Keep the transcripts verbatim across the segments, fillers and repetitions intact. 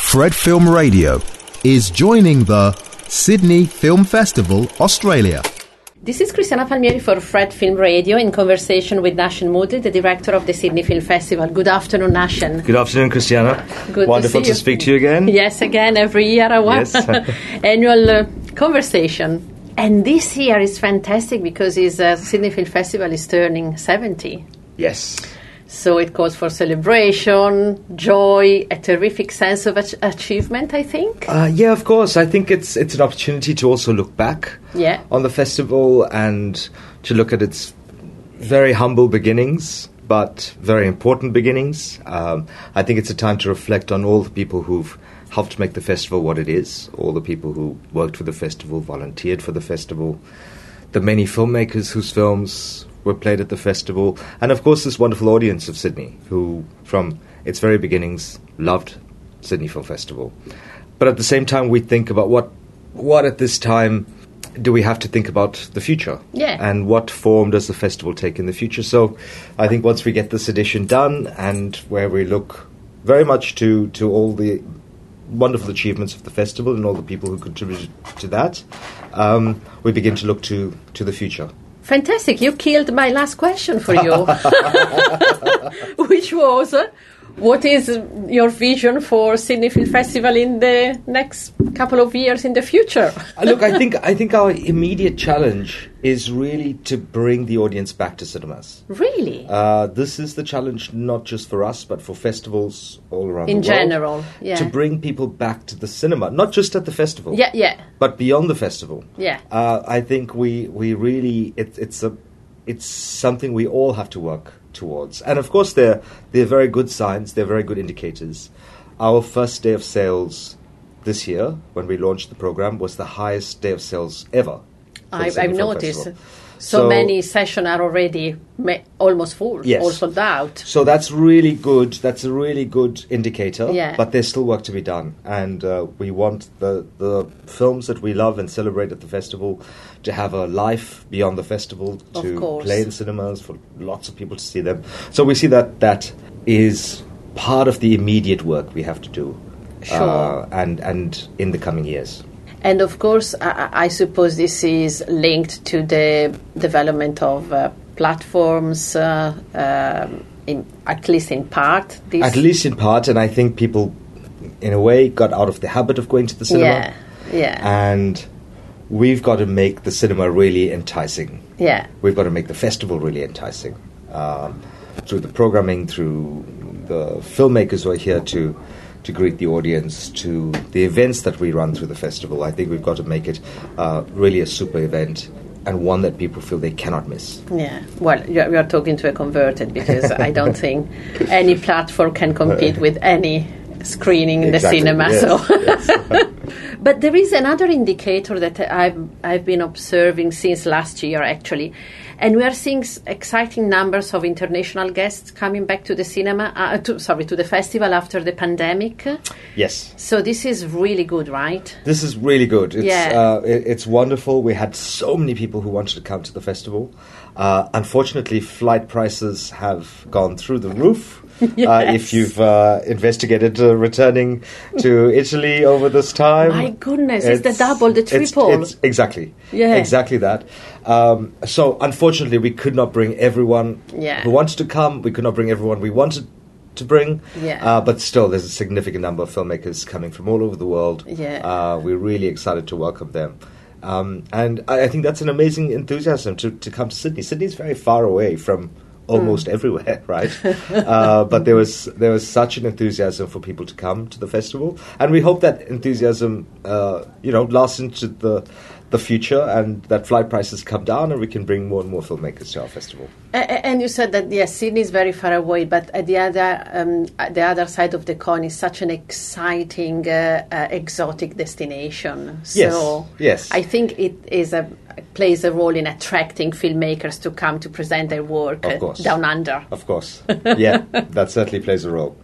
Fred Film Radio is joining the Sydney Film Festival, Australia. This is Cristiana Palmieri for Fred Film Radio in conversation with Nashen Moody, the director of the Sydney Film Festival. Good afternoon, Nashen. Good afternoon, Cristiana. Good Wonderful to, see to speak to you again. Yes, again, every year our yes. annual uh, conversation. And this year is fantastic because his uh, Sydney Film Festival is turning seventy. Yes. So it calls for celebration, joy, a terrific sense of ach- achievement, I think. Uh, yeah, of course. I think it's it's an opportunity to also look back yeah. on the festival and to look at its very humble beginnings, but very important beginnings. Um, I think it's a time to reflect on all the people who've helped make the festival what it is, all the people who worked for the festival, volunteered for the festival, the many filmmakers whose films were played at the festival, and of course this wonderful audience of Sydney who from its very beginnings loved Sydney Film Festival. But at the same time we think about what what at this time do we have to think about the future, yeah. and what form does the festival take in the future. So I think once we get this edition done and where we look very much to, to all the wonderful achievements of the festival and all the people who contributed to that, um, we begin to look to, to the future. Fantastic. You killed my last question for you, which was, uh, what is your vision for Sydney Film Festival in the next couple of years in the future? Look, I think I think our immediate challenge is really to bring the audience back to cinemas. Really? Uh, this is the challenge not just for us, but for festivals all around in the world. In general, yeah. To bring people back to the cinema, not just at the festival. Yeah, yeah. But beyond the festival. Yeah. Uh, I think we we really it, it's a it's something we all have to work towards. And of course they're they're very good signs, they're very good indicators. Our first day of sales this year, when we launched the program, was the highest day of sales ever. I've, I've noticed. So, so many sessions are already ma- almost full, yes. all sold out. So that's really good. That's a really good indicator. Yeah. But there's still work to be done. And uh, we want the, the films that we love and celebrate at the festival to have a life beyond the festival, to play in cinemas, for lots of people to see them. So we see that that is part of the immediate work we have to do. Sure. Uh, and, and in the coming years. And of course, I, I suppose this is linked to the development of uh, platforms, uh, um, in, at least in part. This at least in part, and I think people, in a way, got out of the habit of going to the cinema. Yeah, yeah. And we've got to make the cinema really enticing. Yeah. We've got to make the festival really enticing. Um, through the programming, through the filmmakers who are here to... to greet the audience, to the events that we run through the festival. I think we've got to make it uh, really a super event and one that people feel they cannot miss. Yeah, well, you're, you're talking to a converted because I don't think any platform can compete with any screening in exactly, the cinema. Yes, so, yes. But there is another indicator that I've I've been observing since last year, actually. And we are seeing exciting numbers of international guests coming back to the cinema, uh, to, sorry, to the festival after the pandemic. Yes. So this is really good, right? This is really good. It's, yeah. uh, it, it's wonderful. We had so many people who wanted to come to the festival. Uh, unfortunately, flight prices have gone through the roof. Yes. Uh, if you've uh, investigated uh, returning to Italy over this time. My goodness, it's, it's the double, the triple. It's, it's exactly. Yeah. Exactly that. Um, so, unfortunately, we could not bring everyone yeah. who wanted to come. We could not bring everyone we wanted to bring. Yeah. Uh, but still, there's a significant number of filmmakers coming from all over the world. Yeah. Uh, we're really excited to welcome them. Um, and I, I think that's an amazing enthusiasm to, to come to Sydney. Sydney's very far away from almost mm. everywhere, right? uh, but there was there was such an enthusiasm for people to come to the festival, and we hope that enthusiasm, uh, you know, lasts into the the future, and that flight prices come down, and we can bring more and more filmmakers to our festival. Uh, and you said that yes, Sydney is very far away, but at the other um, at the other side of the coin is such an exciting, uh, uh, exotic destination. Yes. So yes. I think it is a plays a role in attracting filmmakers to come to present their work of course. Uh, down under. Of course, yeah, that certainly plays a role.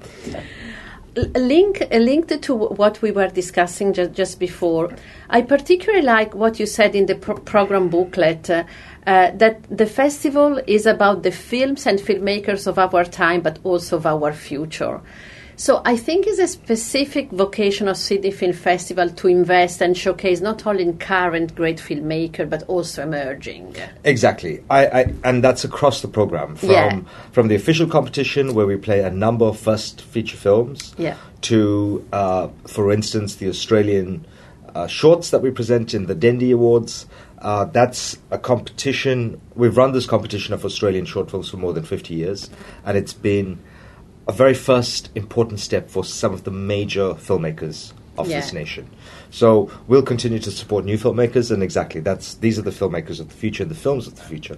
Link, linked to what we were discussing just, just before, I particularly like what you said in the pro- program booklet, uh, uh, that the festival is about the films and filmmakers of our time, but also of our future. So I think it's a specific vocation of Sydney Film Festival to invest and showcase not only in current great filmmaker but also emerging. Exactly, I, I and that's across the program from Yeah. from the official competition where we play a number of first feature films Yeah. to, uh, for instance, the Australian uh, shorts that we present in the Dendy Awards. Uh, that's a competition. We've run this competition of Australian short films for more than fifty years, and it's been a very first important step for some of the major filmmakers of Yeah. this nation. So we'll continue to support new filmmakers, and exactly that's these are the filmmakers of the future, the films of the future.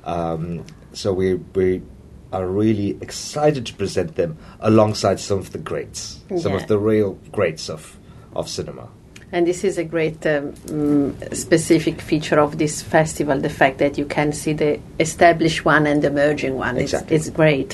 Um, so we we are really excited to present them alongside some of the greats, some Yeah. of the real greats of of cinema. And this is a great um, mm, specific feature of this festival, the fact that you can see the established one and the emerging one. Exactly. It's, it's great.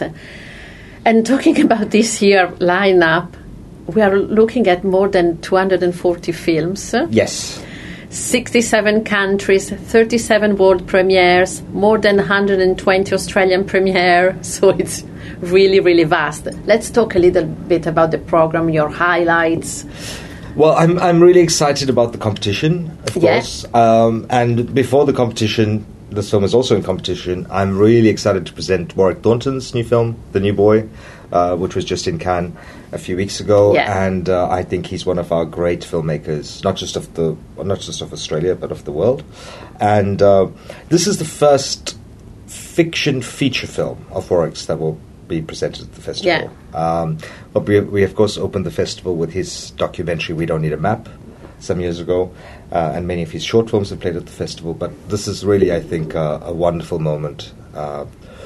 And talking about this year lineup, we are looking at more than two hundred forty films, Yes. sixty-seven countries, thirty-seven world premieres, more than one hundred twenty Australian premiere. So it's really, really vast. Let's talk a little bit about the program, your highlights. Well, I'm I'm really excited about the competition, of Yeah. course. Um, and before the competition, this film is also in competition. I'm really excited to present Warwick Thornton's new film, The New Boy, uh, which was just in Cannes a few weeks ago. Yeah. And uh, I think he's one of our great filmmakers, not just of the not just of Australia, but of the world. And uh, this is the first fiction feature film of Warwick's that will be presented at the festival. Yeah. Um, but we, we, of course, opened the festival with his documentary, We Don't Need a Map, some years ago, uh, and many of his short films have played at the festival. But this is really, I think, uh, a wonderful moment uh,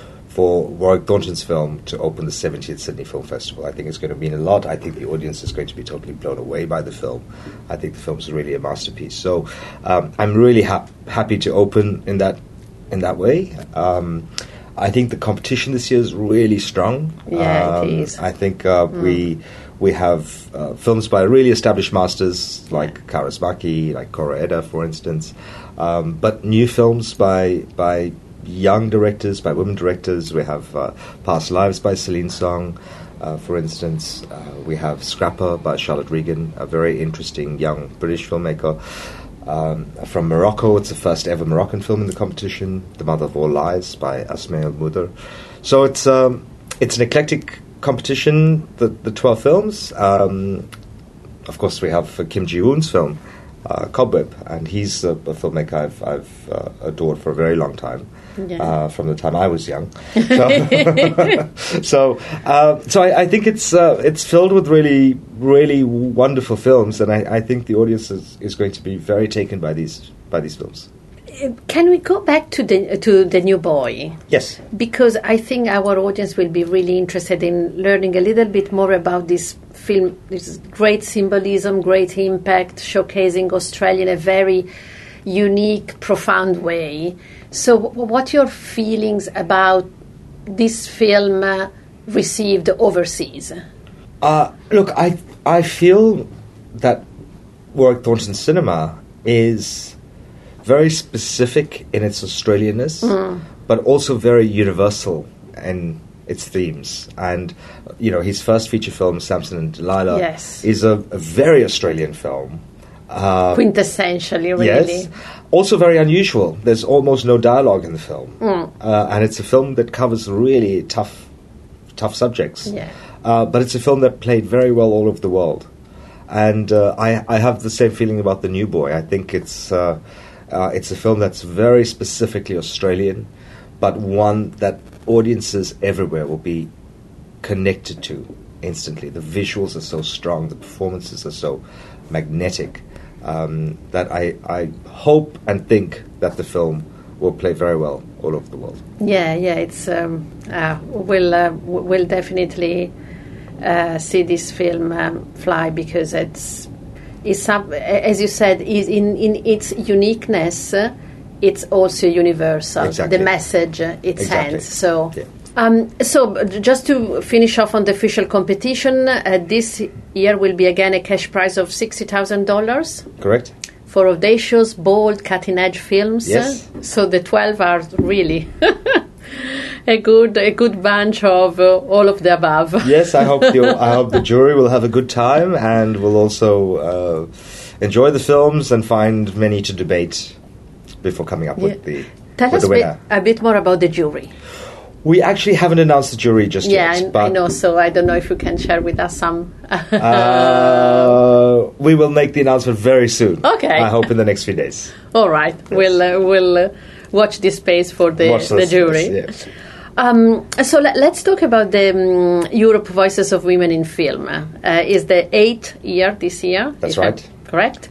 for Warwick Thornton's film to open the seventieth Sydney Film Festival. I think it's going to mean a lot. I think the audience is going to be totally blown away by the film. I think the film is really a masterpiece. So um, I'm really hap- happy to open in that in that way. Um, I think the competition this year is really strong. Yeah, um, it is. I think uh, mm. we we have uh, films by really established masters like Kaurismäki, like Cora Edda, for instance, um, but new films by by young directors, by women directors. We have uh, Past Lives by Celine Song, uh, for instance. Uh, we have Scrapper by Charlotte Regan, a very interesting young British filmmaker. Um, from Morocco, it's the first ever Moroccan film in the competition, The Mother of All Lies by Asma El Mudar. So it's um, it's an eclectic competition, the, the twelve films. Um, of course, we have uh, Kim Ji-woon's film, uh, Cobweb, and he's a, a filmmaker I've, I've uh, adored for a very long time. Yeah. Uh, from the time I was young, so so, uh, so I, I think it's uh, it's filled with really really wonderful films, and I, I think the audience is, is going to be very taken by these by these films. Can we go back to the to the New Boy? Yes, because I think our audience will be really interested in learning a little bit more about this film. This great symbolism, great impact, showcasing Australia in a very unique, profound way. So, w- what are your feelings about this film uh, received overseas? Uh, look, I I feel that Warwick Thornton cinema is very specific in its Australianness, mm. but also very universal in its themes. And, you know, his first feature film, Samson and Delilah, yes. is a, a very Australian film. Uh, Quintessentially, really. Yes. Also very unusual. There's almost no dialogue in the film. Mm. Uh, and it's a film that covers really tough, tough subjects. Yeah. Uh, but it's a film that played very well all over the world. And uh, I, I have the same feeling about The New Boy. I think it's... Uh, Uh, it's a film that's very specifically Australian, but one that audiences everywhere will be connected to instantly. The visuals are so strong, the performances are so magnetic, um, that I, I hope and think that the film will play very well all over the world. Yeah, yeah, it's um, uh, we'll uh, we'll definitely uh, see this film um, fly, because it's. Is some, as you said, is in, in its uniqueness, uh, it's also universal. Exactly. The message uh, it exactly. sends. So, yeah. um, so just to finish off on the official competition, uh, this year will be again a cash prize of sixty thousand dollars. Correct. For audacious, bold, cutting-edge films. Yes. Uh, so the twelve are really a good a good bunch of uh, all of the above. Yes, I hope the I hope the jury will have a good time and will also uh, enjoy the films and find many to debate before coming up with Yeah. the Tell with us the a bit, winner. a bit more about the jury. We actually haven't announced the jury just Yeah, yet. I, but I know, so I don't know if you can share with us some. uh, we will make the announcement very soon. Okay. I hope in the next few days. All right, we'll uh, we'll uh, watch this space for the, Watch the this, jury. yes. Um, so let, let's talk about the um, Europe Voices of Women in Film. Uh, is the eighth year this year? That's if I'm right. correct.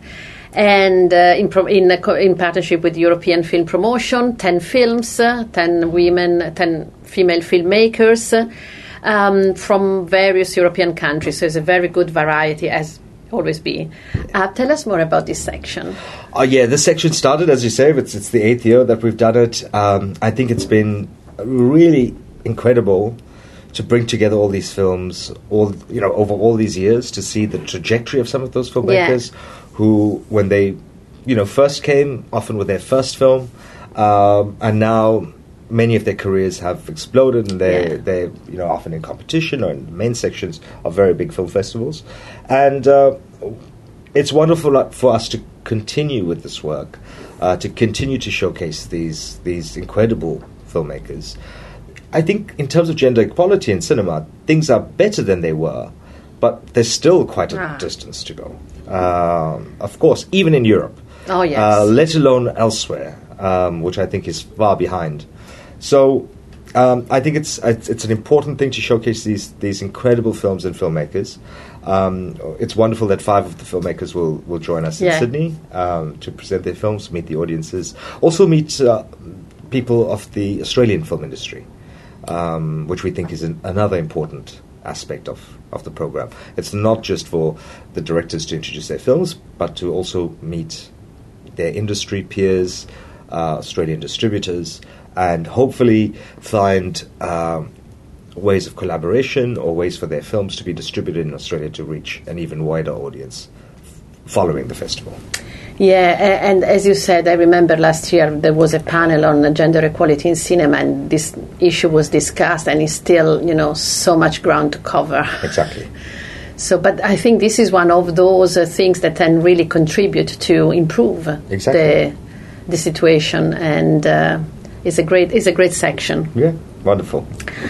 And uh, in, pro- in, uh, co- in partnership with European Film Promotion, ten films, uh, ten women, ten female filmmakers uh, um, from various European countries. So it's a very good variety, as always be. Uh, tell us more about this section. Oh yeah, this section started, as you say, it's, it's the eighth year that we've done it. Um, I think it's been really incredible to bring together all these films, all you know, over all these years, to see the trajectory of some of those filmmakers Yeah. who, when they, you know, first came, often with their first film, um, and now many of their careers have exploded, and they're Yeah. they're you know often in competition or in the main sections of very big film festivals, and uh, it's wonderful for us to continue with this work, uh, to continue to showcase these these incredible filmmakers. I think in terms of gender equality in cinema, things are better than they were, but there's still quite a Ah. distance to go. Um, of course, even in Europe, Oh, yes. uh, let alone elsewhere, um, which I think is far behind. So um, I think it's, it's it's an important thing to showcase these these incredible films and filmmakers. Um, it's wonderful that five of the filmmakers will, will join us Yeah. in Sydney um, to present their films, meet the audiences, also meet uh, people of the Australian film industry, um, which we think is an, another important aspect of, of the program. It's not just for the directors to introduce their films, but to also meet their industry peers, uh, Australian distributors, and hopefully find um, ways of collaboration or ways for their films to be distributed in Australia to reach an even wider audience f- following the festival. Yeah, a- and as you said, I remember last year there was a panel on gender equality in cinema, and this issue was discussed, and it's still, you know, so much ground to cover. Exactly. So, but I think this is one of those uh, things that can really contribute to improve Exactly. the the situation, and uh, it's a great it's a great section. Yeah, wonderful.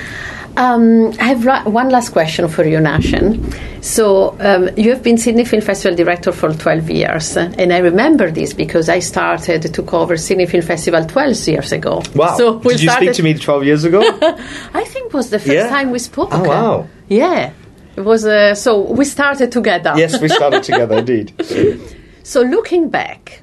Um, I have ra- one last question for you, Nashen. So um, you have been Sydney Film Festival director for twelve years, and I remember this because I started to cover Sydney Film Festival twelve years ago. Wow. So we Did you started, speak to me twelve years ago? I think it was the first Yeah? time we spoke. Oh, wow. Yeah. It was, uh, so we started together. Yes, we started together, indeed. So looking back,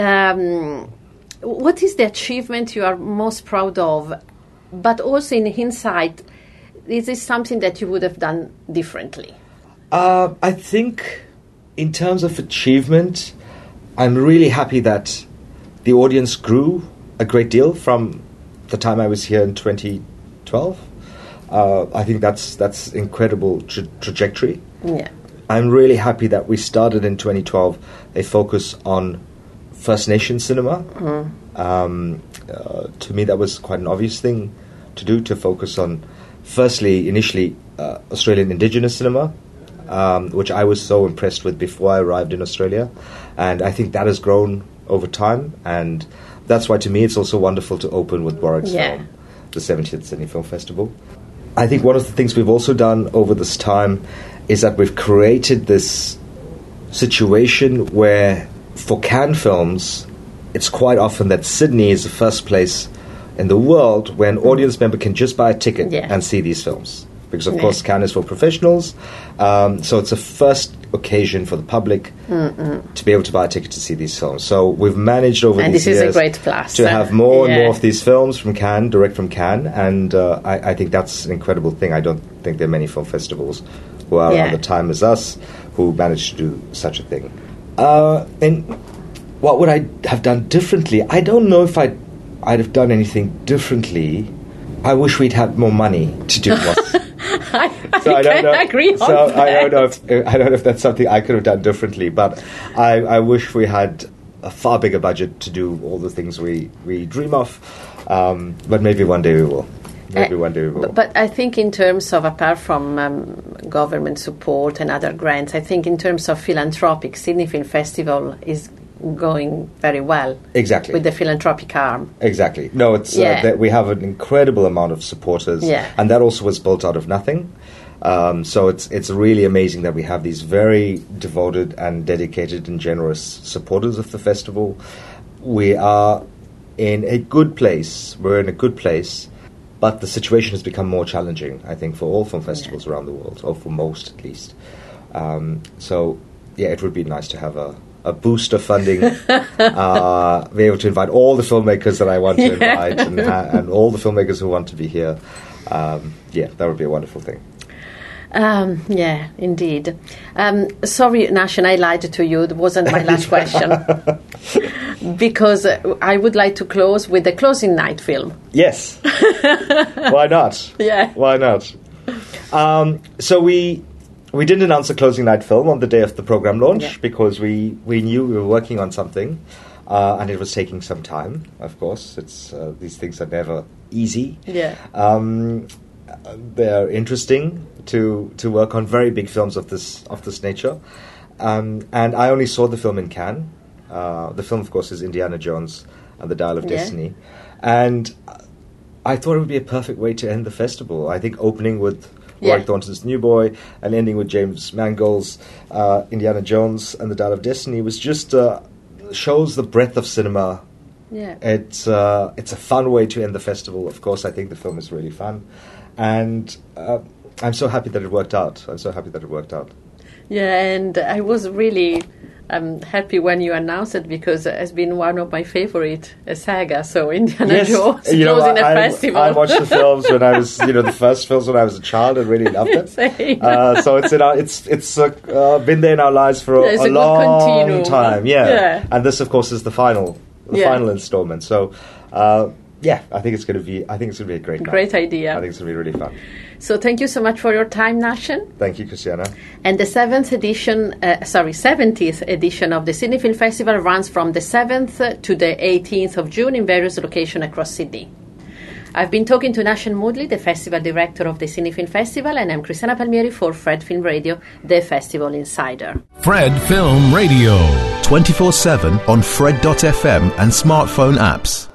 um, what is the achievement you are most proud of? But also in hindsight, is this something that you would have done differently? Uh, I think in terms of achievement, I'm really happy that the audience grew a great deal from the time I was here in twenty twelve. Uh, I think that's that's incredible tra- trajectory. Yeah. I'm really happy that we started in twenty twelve a focus on First Nation cinema. Mm. Um, uh, to me, that was quite an obvious thing to do, to focus on, firstly, initially, uh, Australian Indigenous cinema, um, which I was so impressed with before I arrived in Australia. And I think that has grown over time. And that's why, to me, it's also wonderful to open with Warwick's Yeah. film, the seventieth Sydney Film Festival. I think one of the things we've also done over this time is that we've created this situation where, for Cannes films, it's quite often that Sydney is the first place in the world where an audience member can just buy a ticket Yeah. and see these films. Because, of Yeah. course, Cannes is for professionals. Um, so it's a first occasion for the public Mm-mm. to be able to buy a ticket to see these films. So we've managed over And these this is a years great plus. to have more and Yeah. more of these films from Cannes, direct from Cannes, and uh, I, I think that's an incredible thing. I don't think there are many film festivals who are Yeah. on the time as us who managed to do such a thing. Uh, and what would I have done differently? I don't know if I'd, I'd have done anything differently. I wish we'd had more money to do what. I, So I, I don't can know. agree on so that. I don't know if I don't know if that's something I could have done differently. But I, I wish we had a far bigger budget to do all the things we, we dream of. Um, but maybe one day we will. maybe uh, one day we will. But, but I think in terms of, apart from um, government support and other grants, I think in terms of philanthropic, Sydney Film Festival is going very well. Exactly. With the philanthropic arm. Exactly. No, it's yeah. uh, that we have an incredible amount of supporters, yeah. and that also was built out of nothing. Um, so it's it's really amazing that we have these very devoted and dedicated and generous supporters of the festival. We are in a good place. We're in a good place, but the situation has become more challenging, I think, for all film festivals yeah. around the world, or for most at least. Um, so, yeah, it would be nice to have a, a boost of funding, uh, be able to invite all the filmmakers that I want to yeah. invite, and, ha- and all the filmmakers who want to be here. Um, yeah, that would be a wonderful thing. Um, yeah, indeed. Um, sorry, Nashan, I lied to you. It wasn't my last question. Because uh, I would like to close with the closing night film. Yes. Why not? Yeah. Why not? Um, so we we didn't announce the closing night film on the day of the program launch yeah. because we, we knew we were working on something, uh, and it was taking some time, of course. It's uh, these things are never easy. Yeah. Um, they're interesting to to work on very big films of this of this nature, um, and I only saw the film in Cannes. Uh, the film, of course, is Indiana Jones and the Dial of yeah. Destiny, and I thought it would be a perfect way to end the festival. I think opening with yeah. Warwick Thornton's New Boy and ending with James Mangold's uh, Indiana Jones and the Dial of Destiny was just uh, shows the breadth of cinema. Yeah, it's uh, it's a fun way to end the festival. Of course, I think the film is really fun. And uh, I'm so happy that it worked out. I'm so happy that it worked out. Yeah, and I was really um, happy when you announced it because it has been one of my favorite uh, saga. So Indiana yes. Jones you know, closing a I, festival. I watched the films when I was, you know, the first films when I was a child and really loved it. Same. Uh, so it's in our, it's it's uh, uh, been there in our lives for a, yeah, a, a long continuum. time. Yeah. yeah, and this, of course, is the final, the yeah. final installment. So. Uh, Yeah, I think it's going to be. I think it's going to be a great. Great night. idea. I think it's going to be really fun. So thank you so much for your time, Nashan. Thank you, Christiana. And the seventh edition, uh, sorry, seventieth edition of the Sydney Film Festival runs from the seventh to the eighteenth of June in various locations across Sydney. I've been talking to Nashan Moodley, the festival director of the Sydney Film Festival, and I'm Christiana Palmieri for Fred Film Radio, the Festival Insider. Fred Film Radio, twenty-four seven on Fred dot f m and smartphone apps.